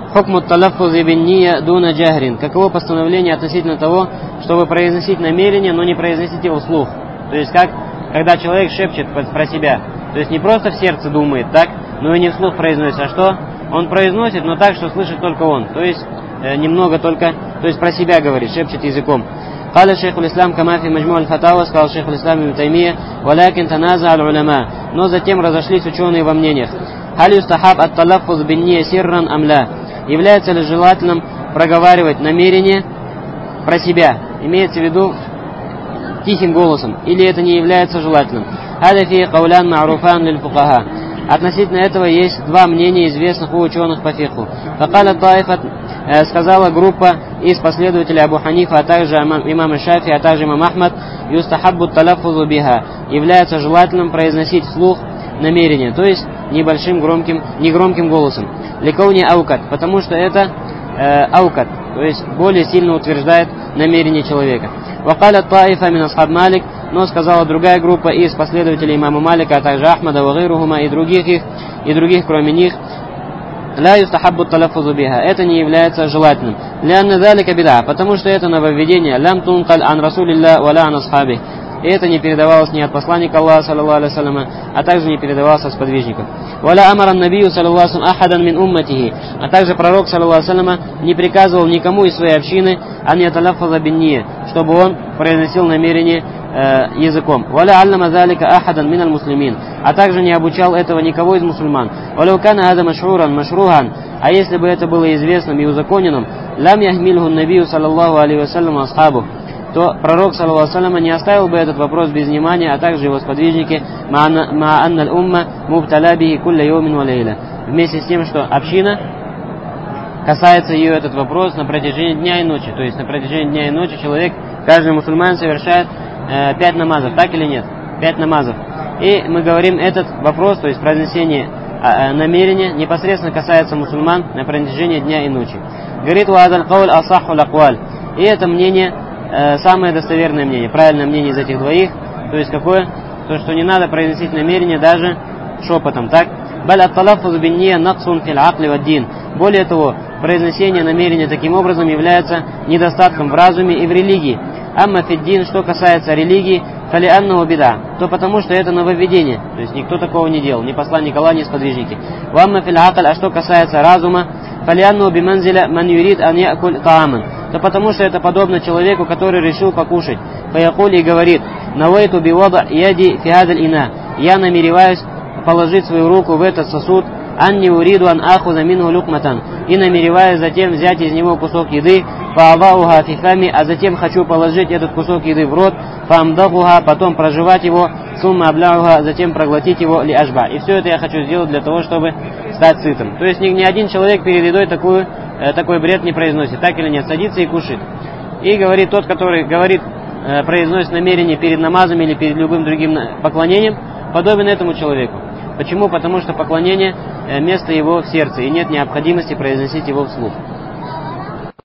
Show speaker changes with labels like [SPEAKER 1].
[SPEAKER 1] Хукму талаффузи бин-ния дуна джахрин. Каково постановление относительно того, чтобы произносить намерение, но не произносить его вслух. То есть как, когда человек шепчет про себя. То есть не просто в сердце думает, так, но и не вслух произносит. А что? Он произносит, но так, что слышит только он. То есть немного только, то есть про себя говорит, шепчет языком. قال شيخ الإسلام كما في مجموع الفتاوى, сказал шейх الإسلам ибн Таймия, ولكن تنازع العلماء, но затем разошлись ученые во мнениях. هل يستحب التلفظ بالنية سرا أم لا? Является ли желательным проговаривать намерение про себя? Имеется в виду тихим голосом. Или это не является желательным? هذا فيه قولان معروفان للفقهاء. Относительно этого есть два мнения, известных у ученых по фикху. فقال طائفة, сказала группа из последователей Абу Ханифа, а также имама Шафи, а также имам Ахмад, юстахаббу талаффузу биха, является желательным произносить вслух намерение, то есть негромким голосом. Ликауни аукат, потому что это аукат, то есть более сильно утверждает намерение человека. Вакаля таифа мин асхаб Малик, но сказала другая группа из последователей имама Малика, а также Ахмада, вагайрухума и других кроме них, ла юстахаббу талаффузу биха, это не является желательным. Лянна залика бида, потому что это нововведение, лям тункаль ан расулилля валя ан асхаби. И это не передавалось ни от посланника Аллаха, саллаллаху алейхи вассаляма, а также не передавалось от сподвижников. Валя амара набию, саллаллаху алейхи вассалям, ахадан мин умматихи, а также пророк, саллаллаху алейхи вассаляма, не приказывал никому из своей общины ан яталаффаза бин-ния, чтобы он произносил намерение языком. Валя аллама залика ахадан мин аль-муслимин, а также не обучал этого никого из мусульман. Валя кана хада машрухан, а если бы это было известным и узаконенным, лам яхмильху набию, саллаллаху алейхи вассалям, асхабу, то пророк, саллаллаху алейхи вассалям, не оставил бы этот вопрос без внимания, а также его сподвижники, ма'анналь умма мубталя бихи кулля йомин ва лейля. Вместе с тем, что община, касается ее этот вопрос на протяжении дня и ночи. То есть на протяжении дня и ночи человек, каждый мусульманин совершает 5 намазов, так или нет? 5 намазов. И мы говорим, этот вопрос, то есть произнесение намерения, непосредственно касается мусульман на протяжении дня и ночи. Говорит, ва'адаль кауль асаххул акваль. И это мнение, самое достоверное мнение, правильное мнение из этих двоих, то есть какое? То, что не надо произносить намерение даже шепотом, так? Более того, произношение намерения таким образом является недостатком в разуме и в религии. Амма фиддин, что касается религии, фали аннаху бида, то потому что это нововведение, то есть никто такого не делал, ни посланник Аллаха, ни сподвижники. Вамма фил акаль, а что касается разума, фали аннаху биманзиля ман юрид ан якуль тааман, то потому что это подобно человеку, который решил покушать. Фаякули и говорит, навайту биwada яди фи хадаль ина, я намереваюсь положить свою руку в этот сосуд, анни уриду ан ахуза минху лукматан, и намереваюсь затем взять из него кусок еды, фаавауха фифами, а затем хочу положить этот кусок еды в рот, фамдахуха, потом прожевать его, сумма абляуха, затем проглотить его ли ажба. И все это я хочу сделать для того, чтобы стать сытым. То есть ни один человек перед едой такой бред не произносит, так или нет, садится и кушает. И говорит тот, который говорит, произносит намерение перед намазом или перед любым другим поклонением, подобен этому человеку. Почему? Потому что поклонение, место его в сердце, и нет необходимости произносить его вслух.